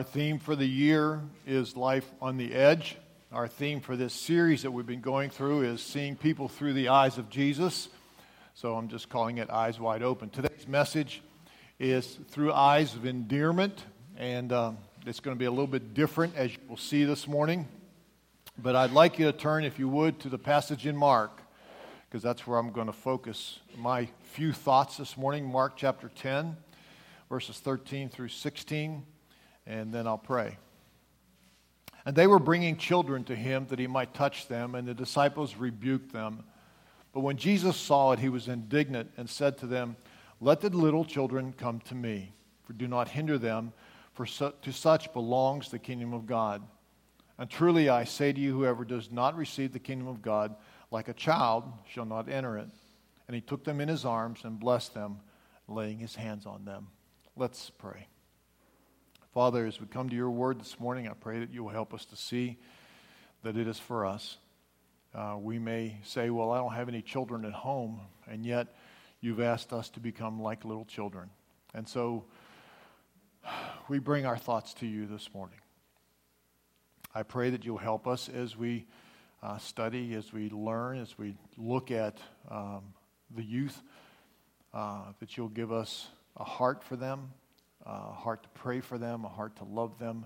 Our theme for the year is Life on the Edge. Our theme for this series that we've been going through is seeing people through the eyes of Jesus. So I'm just calling it Eyes Wide Open. Today's message is through eyes of endearment, and it's going to be a little bit different as you will see this morning. But I'd like you to turn, if you would, to the passage in Mark, because that's where I'm going to focus my few thoughts this morning. Mark chapter 10, verses 13 through 16. And then I'll pray. And they were bringing children to him that he might touch them, and the disciples rebuked them. But when Jesus saw it, he was indignant and said to them, "Let the little children come to me, for do not hinder them, for to such belongs the kingdom of God. And truly I say to you, whoever does not receive the kingdom of God like a child shall not enter it." And he took them in his arms and blessed them, laying his hands on them. Let's pray. Father, as we come to your word this morning, I pray that you will help us to see that it is for us. We may say, well, I don't have any children at home, and yet you've asked us to become like little children. And so we bring our thoughts to you this morning. I pray that you'll help us as we study, as we learn, as we look at the youth, that you'll give us a heart for them, a heart to pray for them, a heart to love them,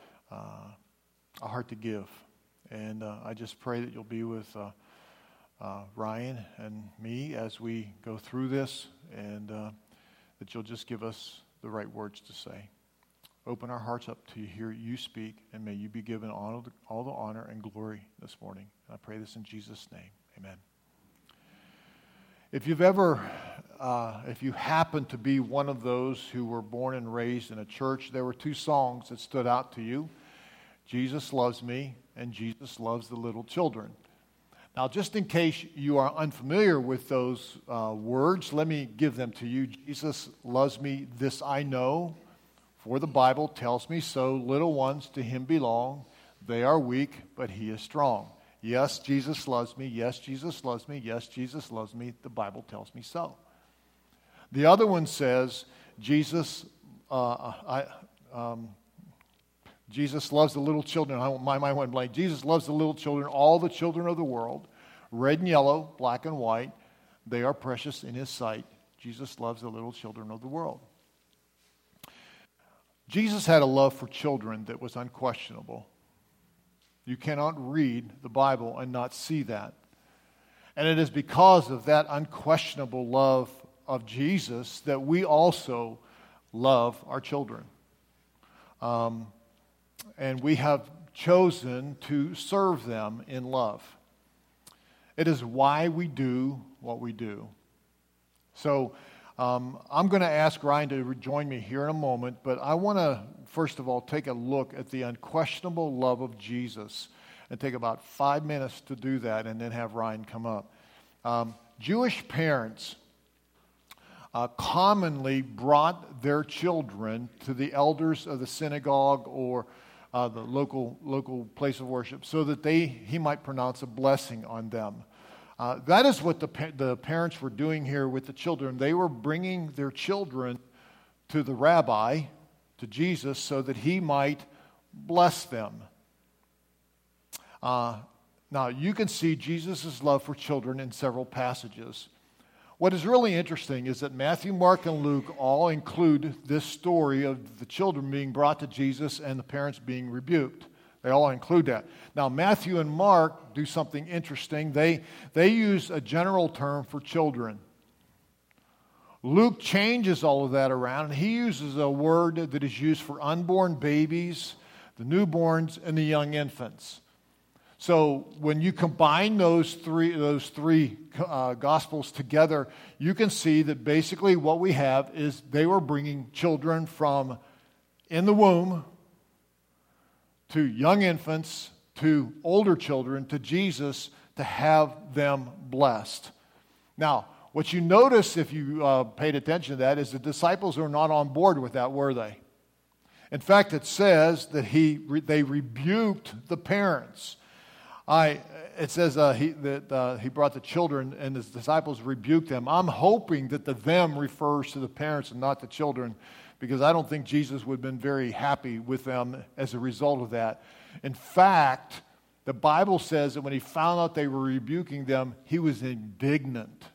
a heart to give. And I just pray that you'll be with Ryan and me as we go through this, and that you'll just give us the right words to say. Open our hearts up to hear you speak, and may you be given all the honor and glory this morning. And I pray this in Jesus' name. Amen. If you happen to be one of those who were born and raised in a church, there were two songs that stood out to you. Jesus Loves Me and Jesus Loves the Little Children. Now, just in case you are unfamiliar with those words, let me give them to you. Jesus loves me, this I know, for the Bible tells me so. Little ones to him belong. They are weak, but he is strong. Yes, Jesus loves me. Yes, Jesus loves me. Yes, Jesus loves me. The Bible tells me so. The other one says, Jesus loves the little children. My mind went blank. Jesus loves the little children, all the children of the world, red and yellow, black and white. They are precious in his sight. Jesus loves the little children of the world. Jesus had a love for children that was unquestionable. You cannot read the Bible and not see that. And it is because of that unquestionable love of Jesus that we also love our children. And we have chosen to serve them in love. It is why we do what we do. So I'm going to ask Ryan to join me here in a moment, but I want to, first of all, take a look at the unquestionable love of Jesus and take about 5 minutes to do that and then have Ryan come up. Jewish parents commonly brought their children to the elders of the synagogue or the local place of worship so that he might pronounce a blessing on them. That is what the parents were doing here with the children. They were bringing their children to the rabbi, to Jesus, so that he might bless them. Now, you can see Jesus' love for children in several passages. What is really interesting is that Matthew, Mark, and Luke all include this story of the children being brought to Jesus and the parents being rebuked. They all include that. Now, Matthew and Mark do something interesting. They use a general term for children. Luke changes all of that around, and he uses a word that is used for unborn babies, the newborns, and the young infants. So when you combine those three Gospels together, you can see that basically what we have is they were bringing children from in the womb to young infants, to older children, to Jesus, to have them blessed. Now, what you notice if you paid attention to that is the disciples are not on board with that, were they? In fact, it says that they rebuked the parents. It says he brought the children and his disciples rebuked them. I'm hoping that the them refers to the parents and not the children, because I don't think Jesus would have been very happy with them as a result of that. In fact, the Bible says that when he found out they were rebuking them, he was indignant.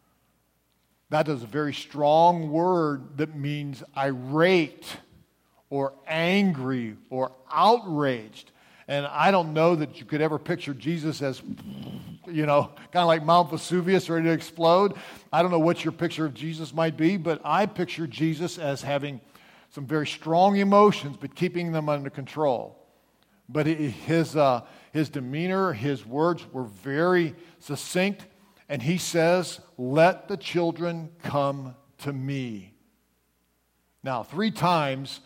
That is a very strong word that means irate or angry or outraged. And I don't know that you could ever picture Jesus as, kind of like Mount Vesuvius ready to explode. I don't know what your picture of Jesus might be, but I picture Jesus as having some very strong emotions, but keeping them under control. But his demeanor, his words were very succinct. And he says, let the children come to me. Now, 3 times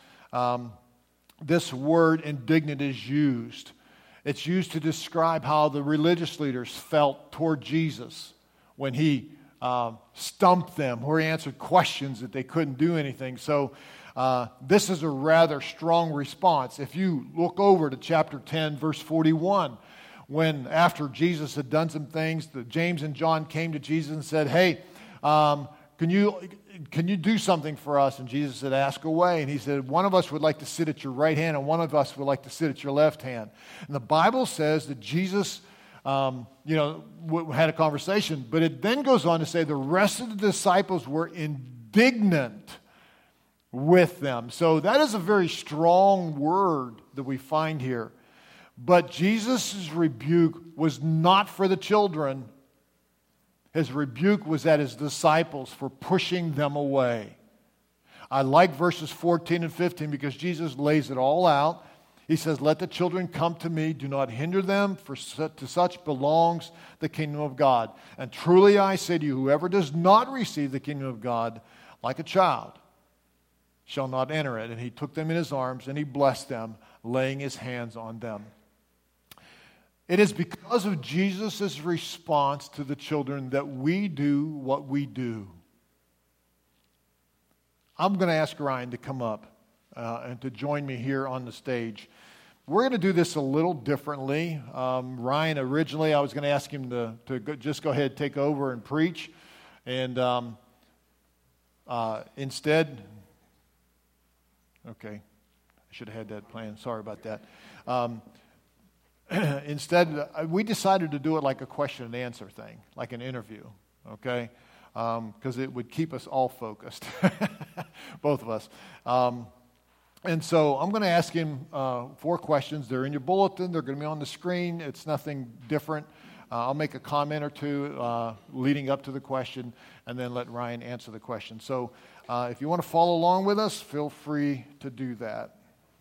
this word indignant is used. It's used to describe how the religious leaders felt toward Jesus when he stumped them, where he answered questions that they couldn't do anything. So this is a rather strong response. If you look over to chapter 10, verse 41, when after Jesus had done some things, James and John came to Jesus and said, hey, can you do something for us? And Jesus said, ask away. And he said, one of us would like to sit at your right hand and one of us would like to sit at your left hand. And the Bible says that Jesus, had a conversation, but it then goes on to say the rest of the disciples were indignant with them. So that is a very strong word that we find here. But Jesus' rebuke was not for the children. His rebuke was at his disciples for pushing them away. I like verses 14 and 15 because Jesus lays it all out. He says, let the children come to me. Do not hinder them, for to such belongs the kingdom of God. And truly I say to you, whoever does not receive the kingdom of God like a child shall not enter it. And he took them in his arms and he blessed them, laying his hands on them. It is because of Jesus' response to the children that we do what we do. I'm going to ask Ryan to come up and to join me here on the stage. We're going to do this a little differently. Ryan, originally I was going to ask him to just go ahead and take over and preach. And instead, okay, I should have had that planned. Sorry about that. Instead, we decided to do it like a question and answer thing, like an interview, okay? Because it would keep us all focused, both of us. And so I'm going to ask him 4 questions. They're in your bulletin. They're going to be on the screen. It's nothing different. I'll make a comment or two leading up to the question, and then let Ryan answer the question. So if you want to follow along with us, feel free to do that.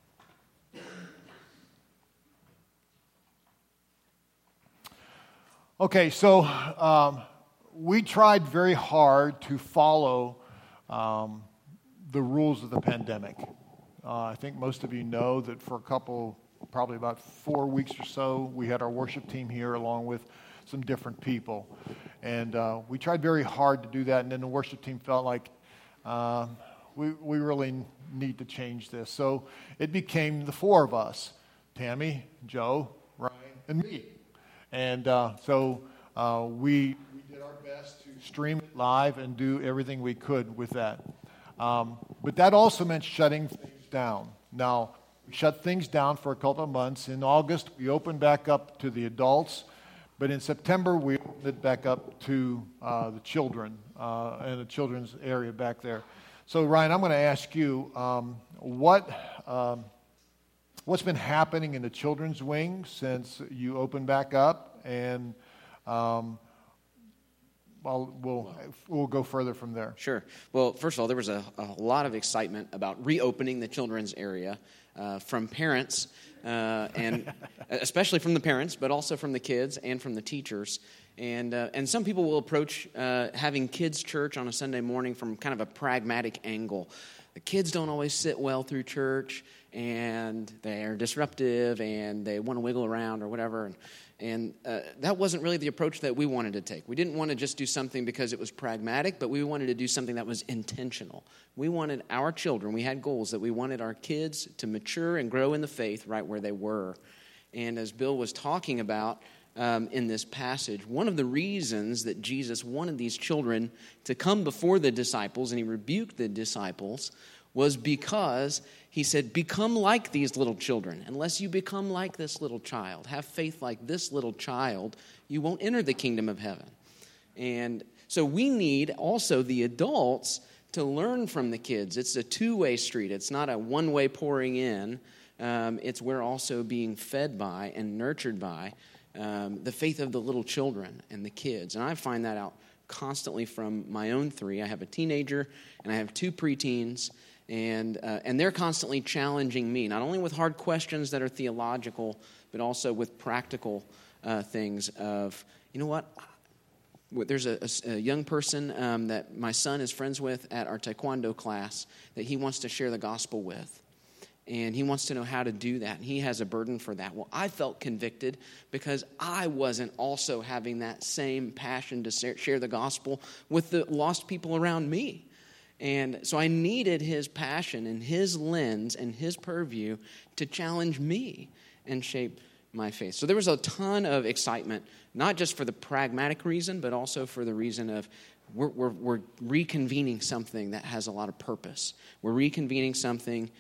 Okay, so we tried very hard to follow the rules of the pandemic. I think most of you know that for probably about 4 weeks or so, we had our worship team here along with some different people. And we tried very hard to do that, and then the worship team felt like we really need to change this. So it became the 4 of us, Tammy, Joe, Ryan, and me. And so we did our best to stream it live and do everything we could with that. But that also meant shutting things down. Now, we shut things down for a couple of months. In August, we opened back up to the adults. But in September, we opened it back up to the children and the children's area back there. So, Ryan, I'm going to ask you, what's been happening in the children's wing since you opened back up, and we'll go further from there. Sure. Well, first of all, there was a lot of excitement about reopening the children's area from parents, and especially from the parents, but also from the kids and from the teachers. And some people will approach having kids' church on a Sunday morning from kind of a pragmatic angle. The kids don't always sit well through church, and they're disruptive, and they want to wiggle around or whatever. And that wasn't really the approach that we wanted to take. We didn't want to just do something because it was pragmatic, but we wanted to do something that was intentional. We wanted our children, we had goals that we wanted our kids to mature and grow in the faith right where they were. And as Bill was talking about in this passage, one of the reasons that Jesus wanted these children to come before the disciples, and he rebuked the disciples, was because he said, become like these little children. Unless you become like this little child, have faith like this little child, you won't enter the kingdom of heaven. And so we need also the adults to learn from the kids. It's a two-way street. It's not a one-way pouring in. It's we're also being fed by and nurtured by the faith of the little children and the kids. And I find that out constantly from my own three. I have a teenager and I have two preteens, and they're constantly challenging me, not only with hard questions that are theological, but also with practical things of, you know what? There's a young person that my son is friends with at our taekwondo class that he wants to share the gospel with. And he wants to know how to do that. And he has a burden for that. Well, I felt convicted because I wasn't also having that same passion to share the gospel with the lost people around me. And so I needed his passion and his lens and his purview to challenge me and shape my faith. So there was a ton of excitement, not just for the pragmatic reason, but also for the reason of we're reconvening something that has a lot of purpose. We're reconvening something.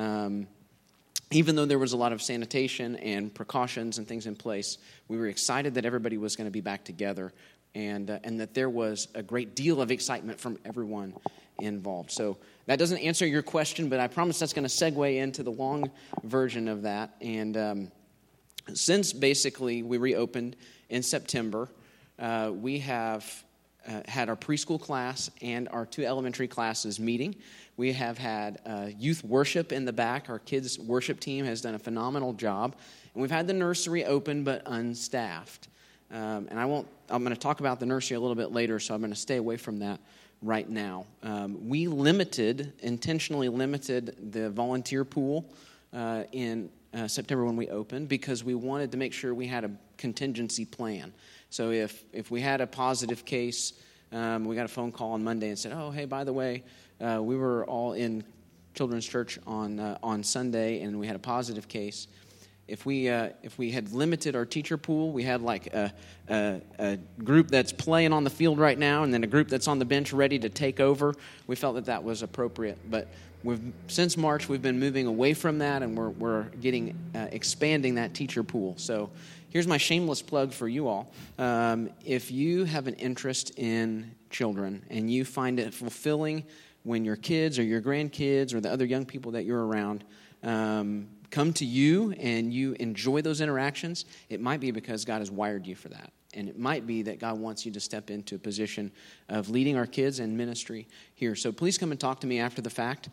Even though there was a lot of sanitation and precautions and things in place, we were excited that everybody was going to be back together, and that there was a great deal of excitement from everyone involved. So that doesn't answer your question, but I promise that's going to segue into the long version of that. And since basically we reopened in September, we have had our preschool class and our two elementary classes meeting. We have had youth worship in the back. Our kids' worship team has done a phenomenal job. And we've had the nursery open but unstaffed. And I'm going to talk about the nursery a little bit later, so I'm going to stay away from that right now. We intentionally limited the volunteer pool in September when we opened because we wanted to make sure we had a contingency plan. So if we had a positive case, we got a phone call on Monday and said, oh, hey, by the way, we were all in Children's Church on Sunday, and we had a positive case. If we had limited our teacher pool, we had like a group that's playing on the field right now, and then a group that's on the bench ready to take over. We felt that was appropriate, but since March we've been moving away from that, and we're expanding that teacher pool. So here's my shameless plug for you all. If you have an interest in children and you find it fulfilling when your kids or your grandkids or the other young people that you're around come to you and you enjoy those interactions, it might be because God has wired you for that. And it might be that God wants you to step into a position of leading our kids and ministry here. So please come and talk to me after the fact.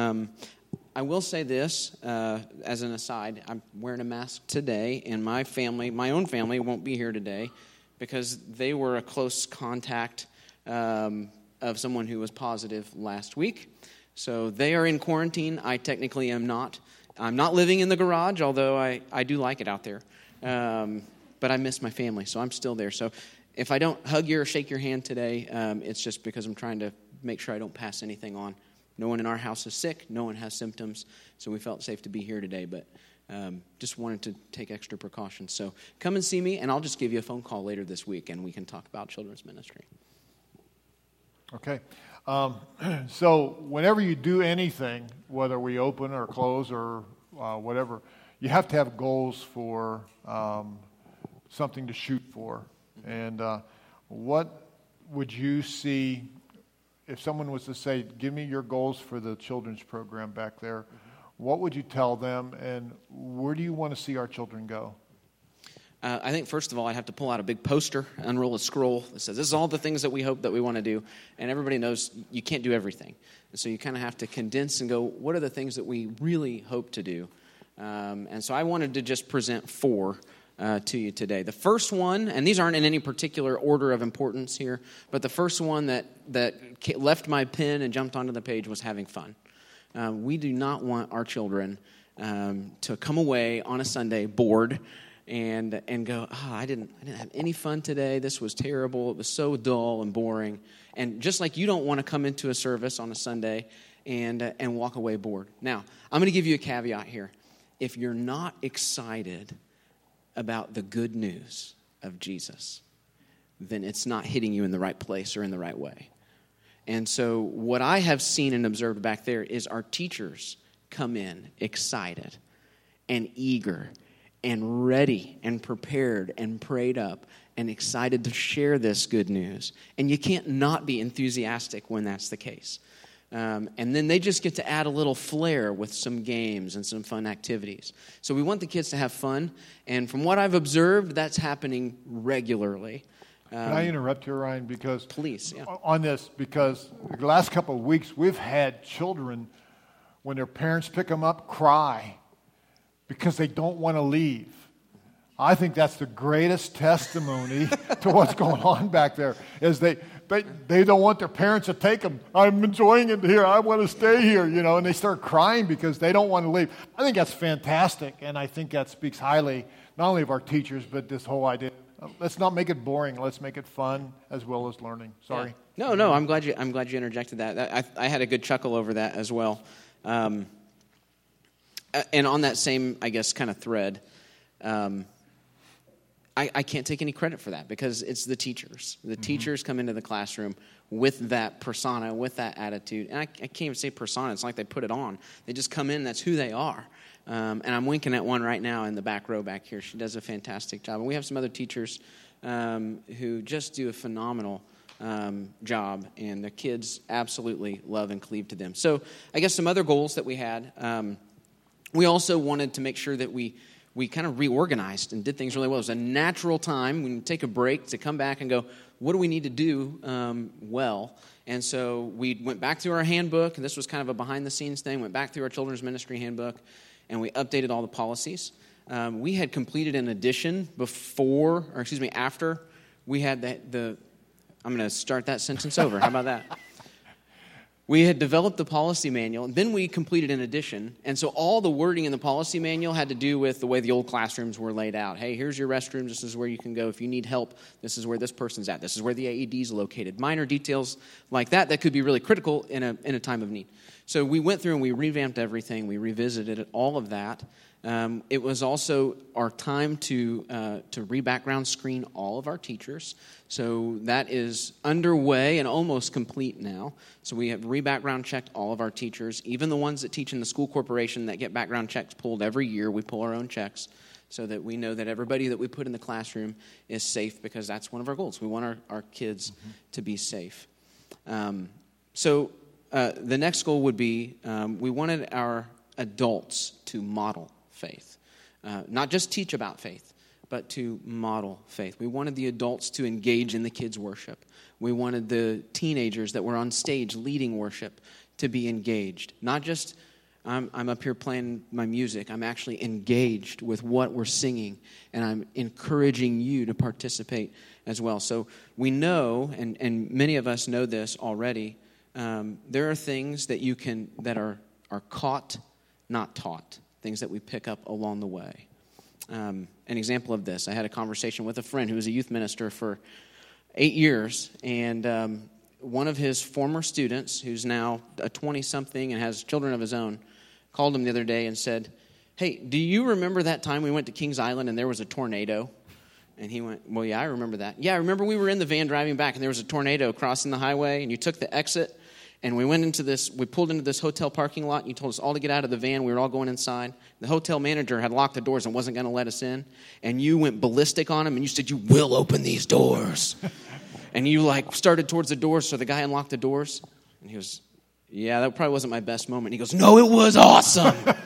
I will say this as an aside. I'm wearing a mask today, and my own family, won't be here today because they were a close contact of someone who was positive last week. So they are in quarantine. I technically am not. I'm not living in the garage, although I do like it out there. But I miss my family, so I'm still there. So if I don't hug you or shake your hand today, it's just because I'm trying to make sure I don't pass anything on. No one in our house is sick. No one has symptoms. So we felt safe to be here today, but just wanted to take extra precautions. So come and see me, and I'll just give you a phone call later this week, and we can talk about children's ministry. Okay. So whenever you do anything, whether we open or close or whatever, you have to have goals for something to shoot for. And what would you see if someone was to say, give me your goals for the children's program back there? What would you tell them, and where do you want to see our children go? I think, first of all, I'd have to pull out a big poster, unroll a scroll that says, this is all the things that we hope that we want to do. And everybody knows you can't do everything. And so you kind of have to condense and go, what are the things that we really hope to do? And so I wanted to just present 4 to you today. The first one, and these aren't in any particular order of importance here, but the first one that left my pen and jumped onto the page was having fun. We do not want our children to come away on a Sunday bored and go, I didn't have any fun today. This was terrible. It was so dull and boring. And just like you don't want to come into a service on a Sunday and walk away bored. Now, I'm going to give you a caveat here. If you're not excited about the good news of Jesus, then it's not hitting you in the right place or in the right way. And so what I have seen and observed back there is our teachers come in excited and eager and ready and prepared and prayed up and excited to share this good news. And you can't not be enthusiastic when that's the case. And then they just get to add a little flair with some games and some fun activities. So we want the kids to have fun. And from what I've observed, that's happening regularly. Can I interrupt you, Ryan? Because please, yeah. On this, because the last couple of weeks we've had children, when their parents pick them up, cry because they don't want to leave. I think that's the greatest testimony to what's going on back there, is they don't want their parents to take them. I'm enjoying it here. I want to stay here, and they start crying because they don't want to leave. I think that's fantastic, and I think that speaks highly not only of our teachers, but this whole idea. Let's not make it boring. Let's make it fun as well as learning. Sorry. Yeah. No. I'm glad you interjected that. I had a good chuckle over that as well. And on that same, I guess, kind of thread, I can't take any credit for that because it's the teachers. The teachers come into the classroom with that persona, with that attitude. And I can't even say persona. It's like they put it on. They just come in. That's who they are. And I'm winking at one right now in the back row back here. She does a fantastic job. And we have some other teachers who just do a phenomenal job. And the kids absolutely love and cleave to them. So I guess some other goals that we had. We also wanted to make sure that we kind of reorganized and did things really well. It was a natural time when you take a break to come back and go, what do we need to do well? And so we went back through our handbook, and this was kind of a behind-the-scenes thing, went back through our children's ministry handbook, and we updated all the policies. We had completed an edition after we had I'm going to start that sentence over. How about that? We had developed the policy manual, and then we completed an edition. And so all the wording in the policy manual had to do with the way the old classrooms were laid out. Hey, here's your restrooms. This is where you can go. If you need help, this is where this person's at. This is where the AED is located. Minor details like that could be really critical in a time of need. So we went through and we revamped everything. We revisited all of that. It was also our time to re-background screen all of our teachers. So that is underway and almost complete now. So we have re-background checked all of our teachers, even the ones that teach in the school corporation that get background checks pulled every year. We pull our own checks so that we know that everybody that we put in the classroom is safe, because that's one of our goals. We want our kids to be safe. So the next goal would be we wanted our adults to model faith. Not just teach about faith, but to model faith. We wanted the adults to engage in the kids' worship. We wanted the teenagers that were on stage leading worship to be engaged. Not just, I'm up here playing my music. I'm actually engaged with what we're singing, and I'm encouraging you to participate as well. So we know, and many of us know this already, there are things that are caught, not taught. Things that we pick up along the way. An example of this, I had a conversation with a friend who was a youth minister for 8 years, and one of his former students, who's now a 20-something and has children of his own, called him the other day and said, hey, do you remember that time we went to Kings Island and there was a tornado? And he went, well, yeah, I remember that. Yeah, I remember we were in the van driving back and there was a tornado crossing the highway and you took the exit. And we pulled into this hotel parking lot, and you told us all to get out of the van. We were all going inside. The hotel manager had locked the doors and wasn't going to let us in. And you went ballistic on him, and you said, you will open these doors. And you, started towards the doors, so the guy unlocked the doors. And he goes, yeah, that probably wasn't my best moment. And he goes, no, it was awesome. And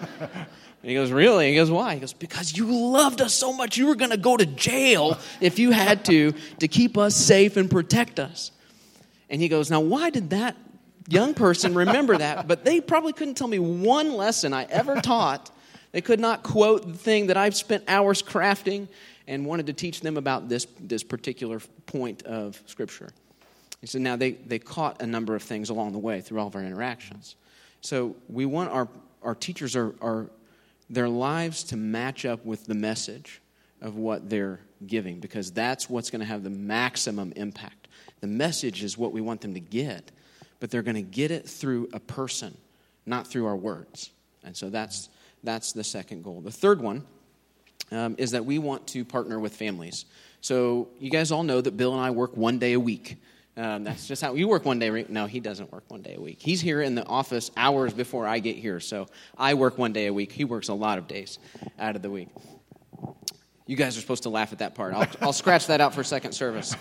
he goes, really? And he goes, why? He goes, because you loved us so much, you were going to go to jail if you had to keep us safe and protect us. And he goes, now, why did that young person remember that? But they probably couldn't tell me one lesson I ever taught. They could not quote the thing that I've spent hours crafting and wanted to teach them about this particular point of Scripture. He said, now they caught a number of things along the way through all of our interactions. So we want our teachers, their lives to match up with the message of what they're giving, because that's what's going to have the maximum impact. The message is what we want them to get, but they're going to get it through a person, not through our words. And so that's the second goal. The third one is that we want to partner with families. So you guys all know that Bill and I work 1 day a week. That's just how you work one day a week. No, he doesn't work one day a week. He's here in the office hours before I get here, so I work one day a week. He works a lot of days out of the week. You guys are supposed to laugh at that part. I'll scratch that out for second service.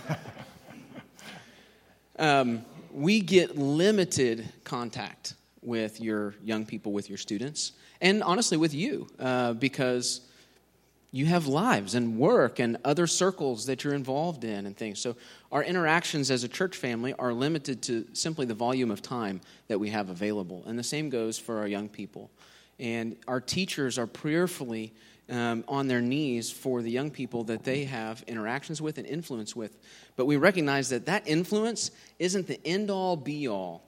We get limited contact with your young people, with your students, and honestly with you, because you have lives and work and other circles that you're involved in and things. So our interactions as a church family are limited to simply the volume of time that we have available. And the same goes for our young people. And our teachers are prayerfully on their knees for the young people that they have interactions with and influence with. But we recognize that that influence isn't the end-all, be-all.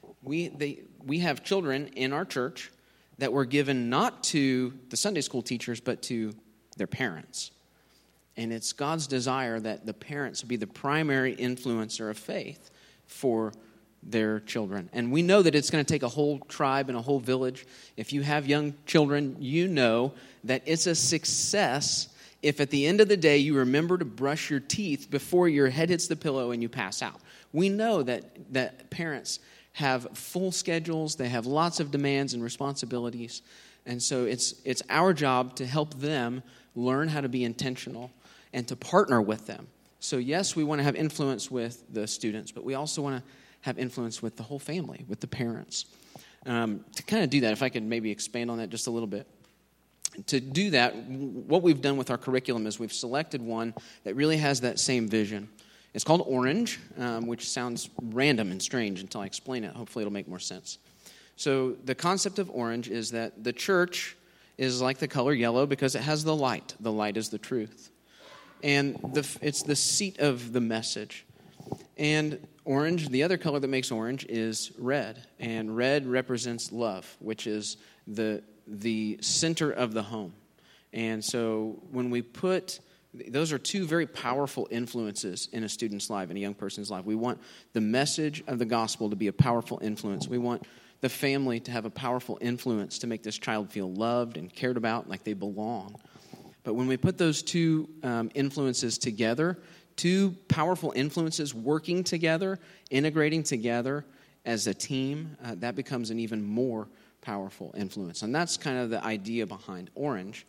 We have children in our church that were given not to the Sunday school teachers, but to their parents. And it's God's desire that the parents be the primary influencer of faith for their children. And we know that it's going to take a whole tribe and a whole village. If you have young children, you know that it's a success if at the end of the day you remember to brush your teeth before your head hits the pillow and you pass out. We know that parents have full schedules, they have lots of demands and responsibilities, and so it's our job to help them learn how to be intentional and to partner with them. So yes, we want to have influence with the students, but we also want to have influence with the whole family, with the parents. To kind of do that, if I could maybe expand on that just a little bit. To do that, what we've done with our curriculum is we've selected one that really has that same vision. It's called Orange, which sounds random and strange until I explain it. Hopefully it'll make more sense. So the concept of orange is that the church is like the color yellow because it has the light. The light is the truth. And it's the seat of the message. And orange, the other color that makes orange, is red. And red represents love, which is the center of the home. And so when we put, those are two very powerful influences in a student's life, in a young person's life. We want the message of the gospel to be a powerful influence. We want the family to have a powerful influence to make this child feel loved and cared about, like they belong. But when we put those two influences together, two powerful influences working together, integrating together as a team, that becomes an even more powerful influence. And that's kind of the idea behind Orange.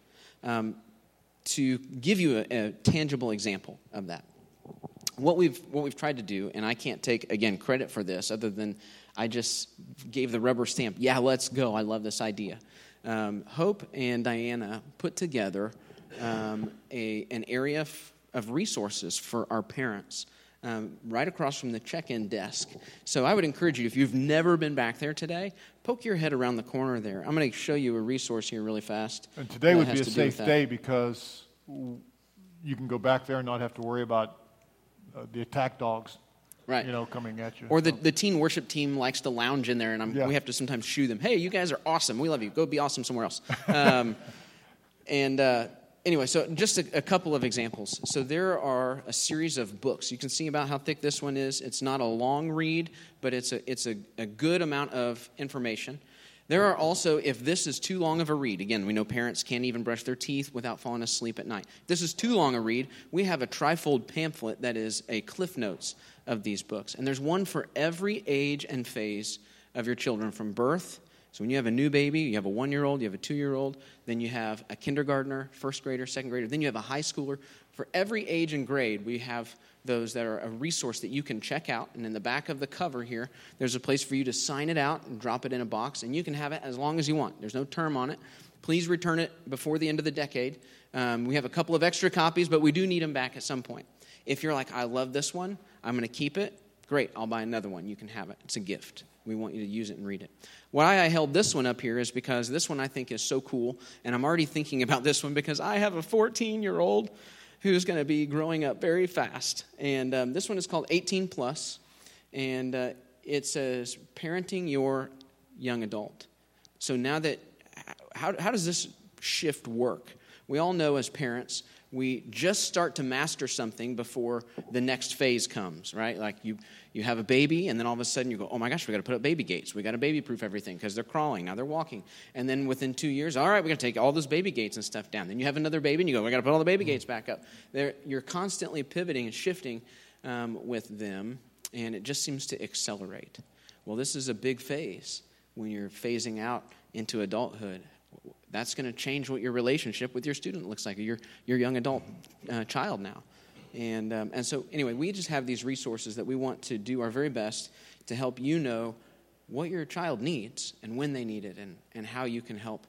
To give you a tangible example of that. What we've tried to do, and I can't take, again, credit for this other than I just gave the rubber stamp, yeah, let's go, I love this idea. Hope and Diana put together an area of resources for our parents right across from the check-in desk. So I would encourage you, if you've never been back there today, poke your head around the corner there. I'm going to show you a resource here really fast. And today would be a safe day because you can go back there and not have to worry about the attack dogs, right, coming at you. Or the teen worship team likes to lounge in there, and we have to sometimes shoo them. Hey, you guys are awesome. We love you. Go be awesome somewhere else. Anyway, so just a couple of examples. So there are a series of books. You can see about how thick this one is. It's not a long read, but it's a good amount of information. There are also, if this is too long of a read, again, we know parents can't even brush their teeth without falling asleep at night. If this is too long a read, we have a trifold pamphlet that is a Cliff Notes of these books. And there's one for every age and phase of your children from birth. So when you have a new baby, you have a 1-year-old, you have a 2-year-old, then you have a kindergartner, first grader, second grader, then you have a high schooler. For every age and grade, we have those that are a resource that you can check out. And in the back of the cover here, there's a place for you to sign it out and drop it in a box. And you can have it as long as you want. There's no term on it. Please return it before the end of the decade. We have a couple of extra copies, but we do need them back at some point. If you're like, I love this one, I'm going to keep it, great, I'll buy another one. You can have it. It's a gift. We want you to use it and read it. Why I held this one up here is because this one I think is so cool, and I'm already thinking about this one because I have a 14-year-old who's going to be growing up very fast. And this one is called 18 Plus, and it says, Parenting Your Young Adult. So now that, how does this shift work? We all know as parents, we just start to master something before the next phase comes, right? Like you have a baby, and then all of a sudden you go, oh my gosh, we got to put up baby gates. We got to baby-proof everything because they're crawling. Now they're walking. And then within 2 years, all right, we got to take all those baby gates and stuff down. Then you have another baby, and you go, we got to put all the baby gates back up. You're constantly pivoting and shifting with them. and it just seems to accelerate. Well, this is a big phase when you're phasing out into adulthood. That's going to change what your relationship with your student looks like, your young adult child now. And so anyway, we just have these resources that we want to do our very best to help you know what your child needs and when they need it, and how you can help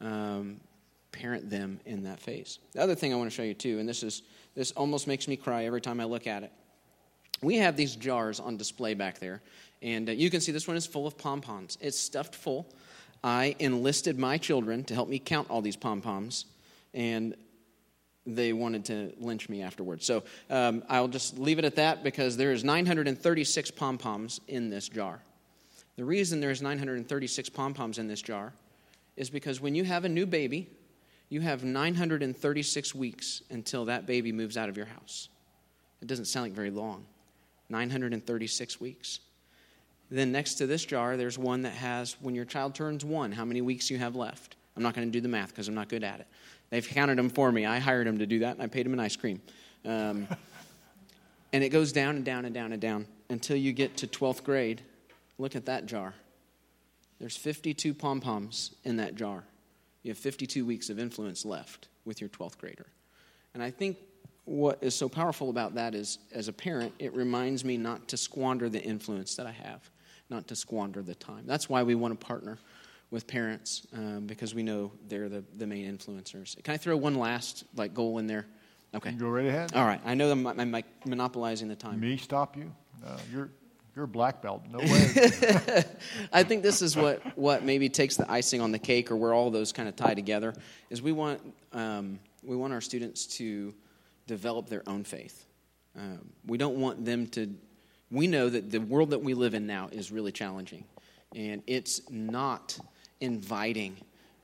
parent them in that phase. The other thing I want to show you too, and this almost makes me cry every time I look at it. We have these jars on display back there, and you can see this one is full of pom-poms. It's stuffed full. I enlisted my children to help me count all these pom-poms, and they wanted to lynch me afterwards. So I'll just leave it at that, because there's 936 pom-poms in this jar. The reason there's 936 pom-poms in this jar is because when you have a new baby, you have 936 weeks until that baby moves out of your house. It doesn't sound like very long. 936 weeks. Then next to this jar, there's one that has, when your child turns 1, how many weeks you have left. I'm not going to do the math because I'm not good at it. They've counted them for me. I hired them to do that, and I paid them an ice cream. And it goes down and down and down and down until you get to 12th grade. Look at that jar. There's 52 pom-poms in that jar. You have 52 weeks of influence left with your 12th grader. And I think what is so powerful about that is, as a parent, it reminds me not to squander the influence that I have, not to squander the time. That's why we want to partner with parents, because we know they're the main influencers. Can I throw one last goal in there? Okay. Go right ahead. All right. I know I'm monopolizing the time. Me stop you? You're a black belt. No way. I think this is what maybe takes the icing on the cake, or where all those kind of tie together, is we want our students to develop their own faith. We don't want them to. We know that the world that we live in now is really challenging, and it's not inviting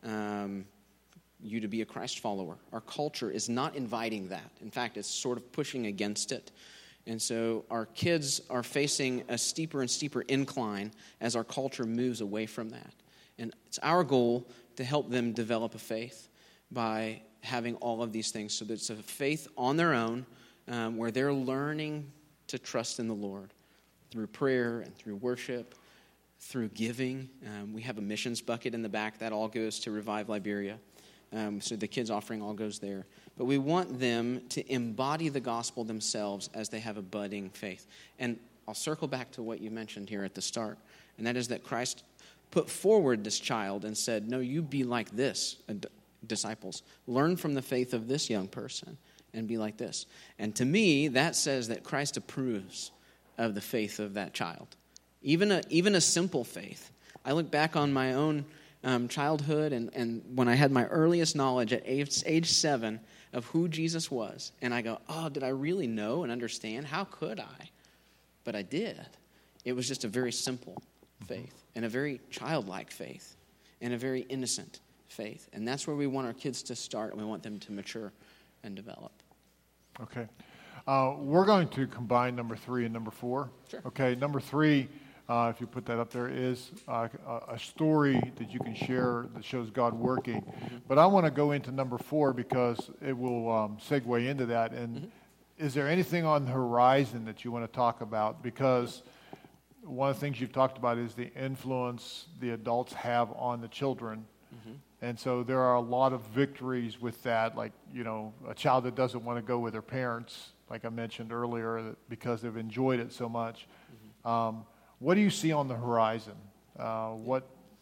you to be a Christ follower. Our culture is not inviting that. In fact, it's sort of pushing against it. And so our kids are facing a steeper and steeper incline as our culture moves away from that. And it's our goal to help them develop a faith by having all of these things. So that it's a faith on their own, where they're learning to trust in the Lord through prayer and through worship, through giving. We have a missions bucket in the back. That all goes to Revive Liberia. So the kids' offering all goes there. But we want them to embody the gospel themselves as they have a budding faith. And I'll circle back to what you mentioned here at the start, and that is that Christ put forward this child and said, no, you be like this, disciples. Learn from the faith of this young person and be like this. And to me, that says that Christ approves of the faith of that child. Even a simple faith. I look back on my own childhood and when I had my earliest knowledge at age 7 of who Jesus was, and I go, oh, did I really know and understand? How could I? But I did. It was just a very simple faith, and a very childlike faith, and a very innocent faith. And that's where we want our kids to start, and we want them to mature and develop. Okay. We're going to combine number 3 and number 4. Sure. Okay, number 3, if you put that up there, is a story that you can share that shows God working. But I want to go into number 4 because it will segue into that. And is there anything on the horizon that you want to talk about? Because one of the things you've talked about is the influence the adults have on the children. And so there are a lot of victories with that, like, a child that doesn't want to go with their parents, like I mentioned earlier, because they've enjoyed it so much. What do you see on the horizon? What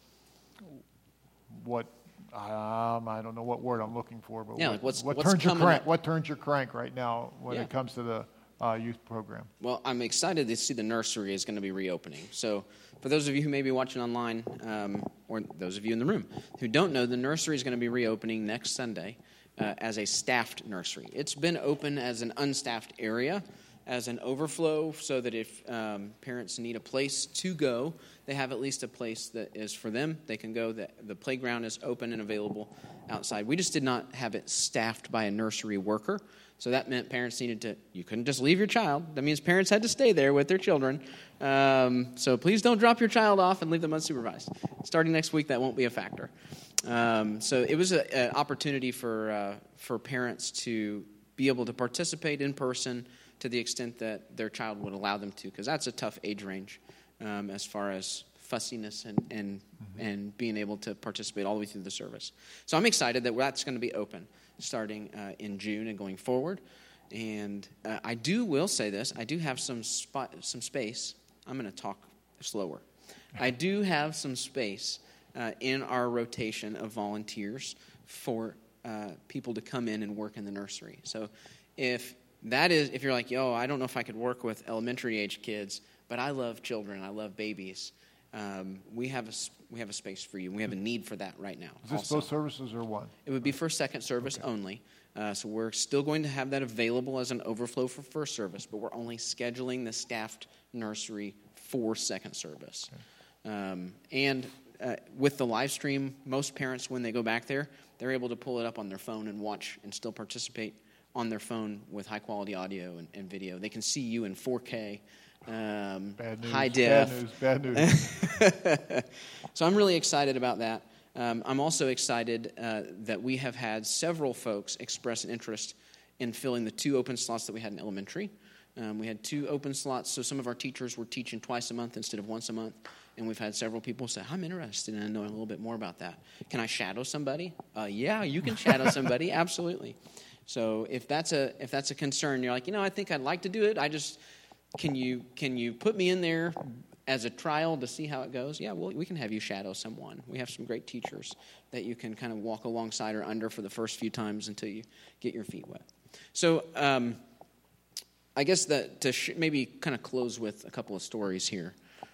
I don't know what word I'm looking for, but what turns your crank right now when it comes to the youth program? Well, I'm excited to see the nursery is going to be reopening. So for those of you who may be watching online, or those of you in the room who don't know, the nursery is going to be reopening next Sunday as a staffed nursery. It's been open as an unstaffed area, as an overflow, so that if parents need a place to go, they have at least a place that is for them. They can go. The playground is open and available outside. We just did not have it staffed by a nursery worker, so that meant parents you couldn't just leave your child. That means parents had to stay there with their children. So please don't drop your child off and leave them unsupervised. Starting next week, that won't be a factor. So it was an opportunity for parents to be able to participate in person, to the extent that their child would allow them to, because that's a tough age range as far as fussiness and being able to participate all the way through the service. So I'm excited that that's going to be open starting in June and going forward. And I will say this, I do have some space. I'm going to talk slower. I do have some space in our rotation of volunteers for people to come in and work in the nursery. So if you're like, I don't know if I could work with elementary age kids, but I love children, I love babies, we have a space for you. We have a need for that right now. Is this both services or one? It would be first, second service only. So we're still going to have that available as an overflow for first service, but we're only scheduling the staffed nursery for second service. Okay. With the live stream, most parents, when they go back there, they're able to pull it up on their phone and watch and still participate on their phone with high-quality audio and video. They can see you in 4K, bad news, high def. Bad news. So I'm really excited about that. I'm also excited that we have had several folks express an interest in filling the 2 open slots that we had in elementary. We had 2 open slots, so some of our teachers were teaching twice a month instead of once a month. And we've had several people say, I'm interested in knowing a little bit more about that. Can I shadow somebody? Yeah, you can shadow somebody, absolutely. So if that's a concern, you're like, I think I'd like to do it. Can you put me in there as a trial to see how it goes? Yeah, well, we can have you shadow someone. We have some great teachers that you can kind of walk alongside or under for the first few times until you get your feet wet. So I guess that maybe kind of close with a couple of stories here.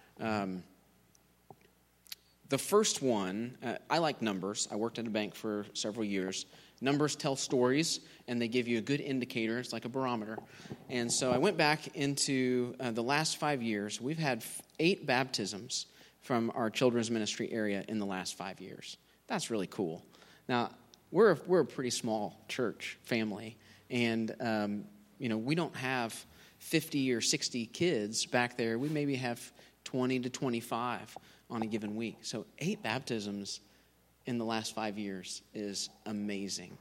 The first one, I like numbers. I worked at a bank for several years. Numbers tell stories, and they give you a good indicator. It's like a barometer. And so I went back into the last 5 years. We've had 8 baptisms from our children's ministry area in the last 5 years. That's really cool. Now, we're a pretty small church family, and we don't have 50 or 60 kids back there. We maybe have 20 to 25 on a given week. So 8 baptisms in the last 5 years is amazing.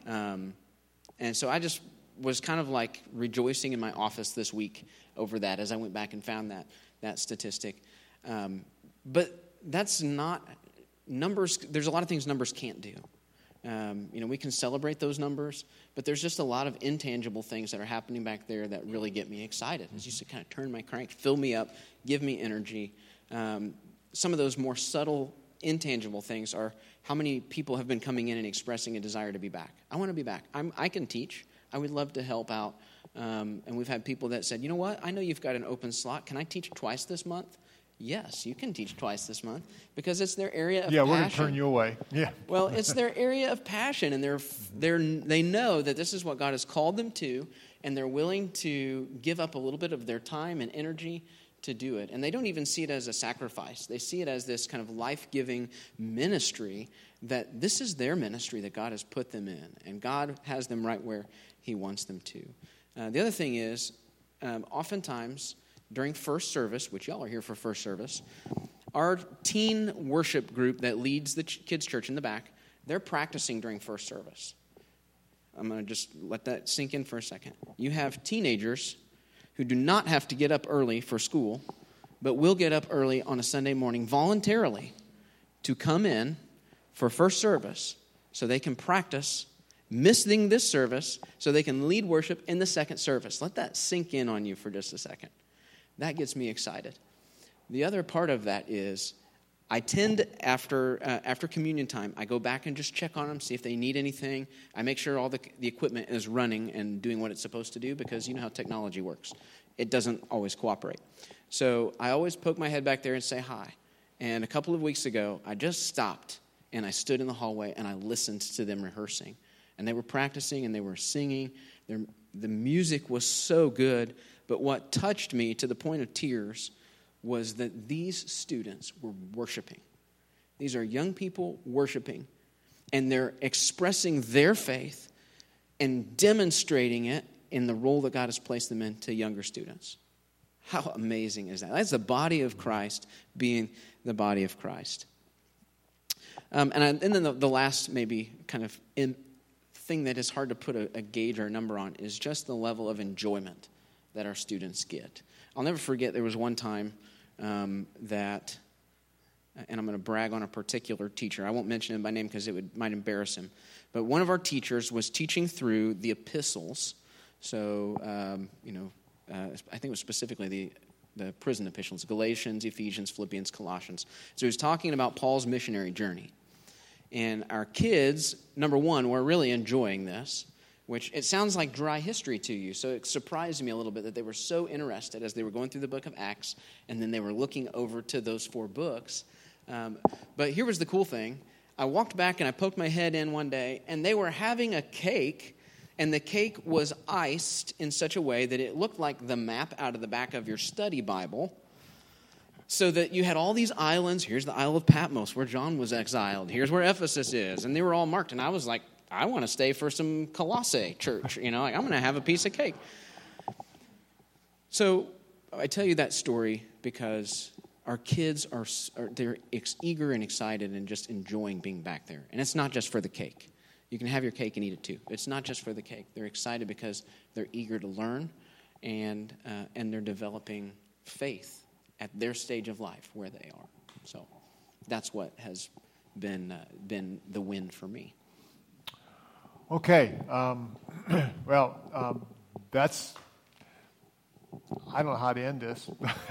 And so I just was kind of like rejoicing in my office this week over that as I went back and found that statistic. But that's not numbers. There's a lot of things numbers can't do. We can celebrate those numbers, but there's just a lot of intangible things that are happening back there that really get me excited. As you said, kind of turn my crank, fill me up, give me energy. Some of those more subtle, intangible things are how many people have been coming in and expressing a desire to be back. I want to be back. I can teach. I would love to help out. And we've had people that said, you know what? I know you've got an open slot. Can I teach twice this month? Yes, you can teach twice this month because it's their area of passion. Yeah, we're going to turn you away. Yeah. Well, it's their area of passion, and they know that this is what God has called them to, and they're willing to give up a little bit of their time and energy to do it. And they don't even see it as a sacrifice. They see it as this kind of life-giving ministry, that this is their ministry that God has put them in, and God has them right where He wants them to. The other thing is, oftentimes during first service, which y'all are here for first service, our teen worship group that leads the kids' church in the back, they're practicing during first service. I'm going to just let that sink in for a second. You have teenagers who do not have to get up early for school, but will get up early on a Sunday morning voluntarily to come in for first service so they can practice missing this service so they can lead worship in the second service. Let that sink in on you for just a second. That gets me excited. The other part of that is I tend, after communion time, I go back and just check on them, see if they need anything. I make sure all the equipment is running and doing what it's supposed to do, because you know how technology works. It doesn't always cooperate. So I always poke my head back there and say hi. And a couple of weeks ago, I just stopped and I stood in the hallway and I listened to them rehearsing. And they were practicing and they were singing. The music was so good. But what touched me to the point of tears was that these students were worshiping. These are young people worshiping, and they're expressing their faith and demonstrating it in the role that God has placed them in to younger students. How amazing is that? That's the body of Christ being the body of Christ. And then the last maybe kind of thing that is hard to put a gauge or a number on is just the level of enjoyment that our students get. I'll never forget there was one time that, and I'm going to brag on a particular teacher. I won't mention him by name because might embarrass him. But one of our teachers was teaching through the epistles. So, I think it was specifically the prison epistles, Galatians, Ephesians, Philippians, Colossians. So he was talking about Paul's missionary journey. And our kids, number one, were really enjoying this, which it sounds like dry history to you. So it surprised me a little bit that they were so interested as they were going through the book of Acts, and then they were looking over to those 4 books. But here was the cool thing. I walked back and I poked my head in one day, and they were having a cake, and the cake was iced in such a way that it looked like the map out of the back of your study Bible, so that you had all these islands. Here's the Isle of Patmos, where John was exiled. Here's where Ephesus is. And they were all marked. And I was like, I want to stay for some Colossae church. I'm going to have a piece of cake. So I tell you that story because our kids they're eager and excited and just enjoying being back there. And it's not just for the cake. You can have your cake and eat it too. It's not just for the cake. They're excited because they're eager to learn, and they're developing faith at their stage of life where they are. So that's what has been the win for me. Okay. That's, I don't know how to end this.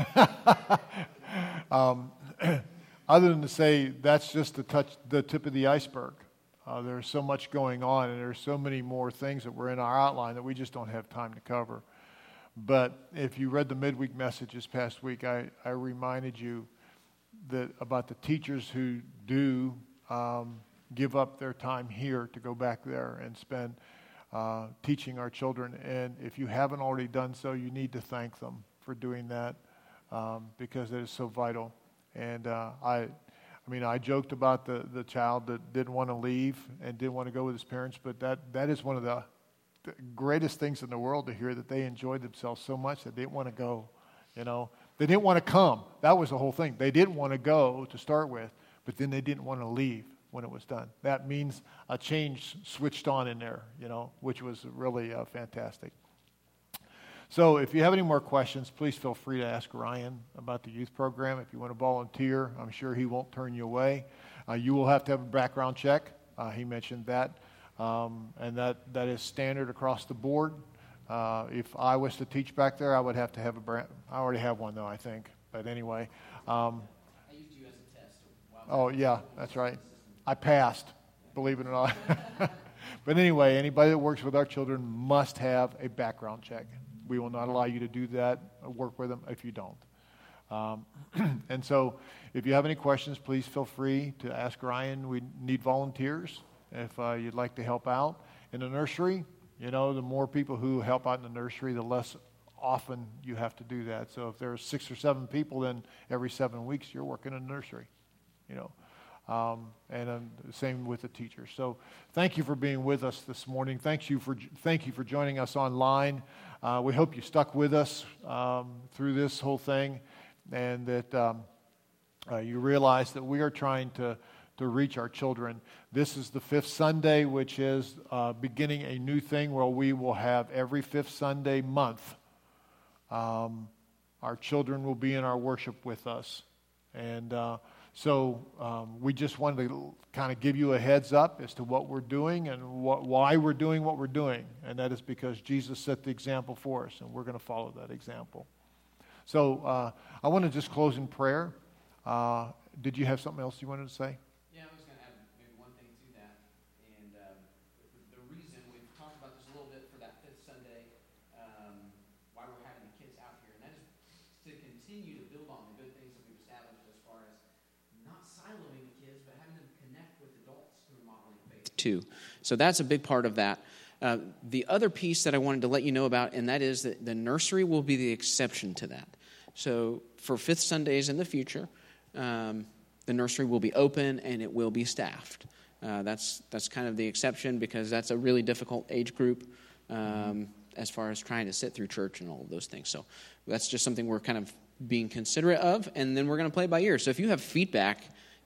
Other than to say that's just the tip of the iceberg. There's so much going on, and there's so many more things that were in our outline that we just don't have time to cover. But if you read the midweek message this past week, I reminded you about the teachers who do give up their time here to go back there and spend teaching our children. And if you haven't already done so, you need to thank them for doing that because it is so vital. And I joked about the child that didn't want to leave and didn't want to go with his parents, but that is one of the greatest things in the world to hear, that they enjoyed themselves so much that they didn't want to go. They didn't want to come. That was the whole thing. They didn't want to go to start with, but then they didn't want to leave when it was done. That means a change switched on in there, which was really fantastic. So if you have any more questions, please feel free to ask Ryan about the youth program. If you want to volunteer, I'm sure he won't turn you away. You will have to have a background check. He mentioned that. And that is standard across the board. If I was to teach back there, I would have to have I already have one, though, I think. But anyway. I used you as a test. Oh, yeah, that's right. I passed, believe it or not. But anyway, anybody that works with our children must have a background check. We will not allow you to do that, work with them, if you don't. And so if you have any questions, please feel free to ask Ryan. We need volunteers if you'd like to help out. In the nursery, the more people who help out in the nursery, the less often you have to do that. So if there are 6 or 7 people, then every 7 weeks you're working in the nursery, and same with the teachers. So thank you for being with us this morning. Thank you for joining us online. We hope you stuck with us through this whole thing, and that you realize that we are trying to reach our children. This is the 5th Sunday, which is beginning a new thing where we will have every 5th Sunday month. Our children will be in our worship with us. And so we just wanted to kind of give you a heads up as to what we're doing and why we're doing what we're doing. And that is because Jesus set the example for us, and we're going to follow that example. So I want to just close in prayer. Did you have something else you wanted to say? Yeah, I was going to add maybe one thing to that. And the reason we've talked about this a little bit for that 5th Sunday, why we're having the kids out here, and that is to continue to build on the good things that we've established as far as not siloing the kids, but having them connect with adults who are modeling faith too. So that's a big part of that. The other piece that I wanted to let you know about, and that is that the nursery will be the exception to that. So for 5th Sundays in the future, the nursery will be open and it will be staffed. That's kind of the exception because that's a really difficult age group as far as trying to sit through church and all of those things. So that's just something we're kind of being considerate of, and then we're going to play it by ear. So if you have feedback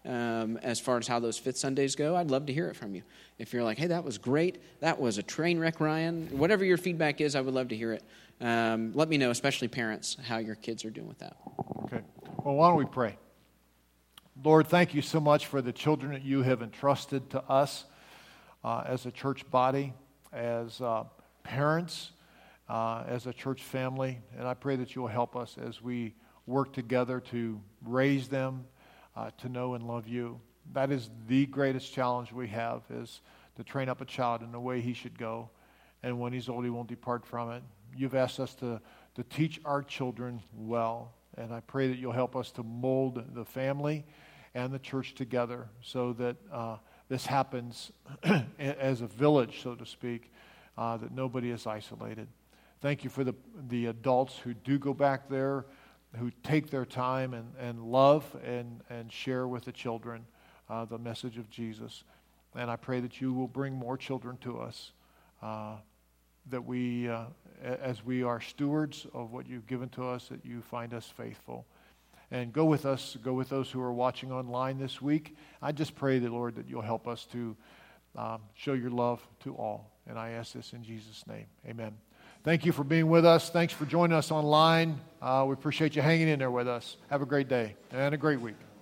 as far as how those Fifth Sundays go, I'd love to hear it from you. If you're like, hey, that was great, that was a train wreck, Ryan, whatever your feedback is, I would love to hear it. Let me know, especially parents, how your kids are doing with that. Okay. Well, why don't we pray? Lord, thank you so much for the children that you have entrusted to us as a church body, as parents, as a church family. And I pray that you will help us as we work together to raise them, to know and love you. That is the greatest challenge we have, is to train up a child in the way he should go. And when he's old, he won't depart from it. You've asked us to teach our children well. And I pray that you'll help us to mold the family and the church together so that this happens as a village, so to speak, that nobody is isolated. Thank you for the adults who do go back there, who take their time and love and share with the children the message of Jesus. And I pray that you will bring more children to us, that we, as we are stewards of what you've given to us, that you find us faithful. And go with us, go with those who are watching online this week. I just pray, that, Lord, that you'll help us to show your love to all. And I ask this in Jesus' name. Amen. Thank you for being with us. Thanks for joining us online. We appreciate you hanging in there with us. Have a great day and a great week.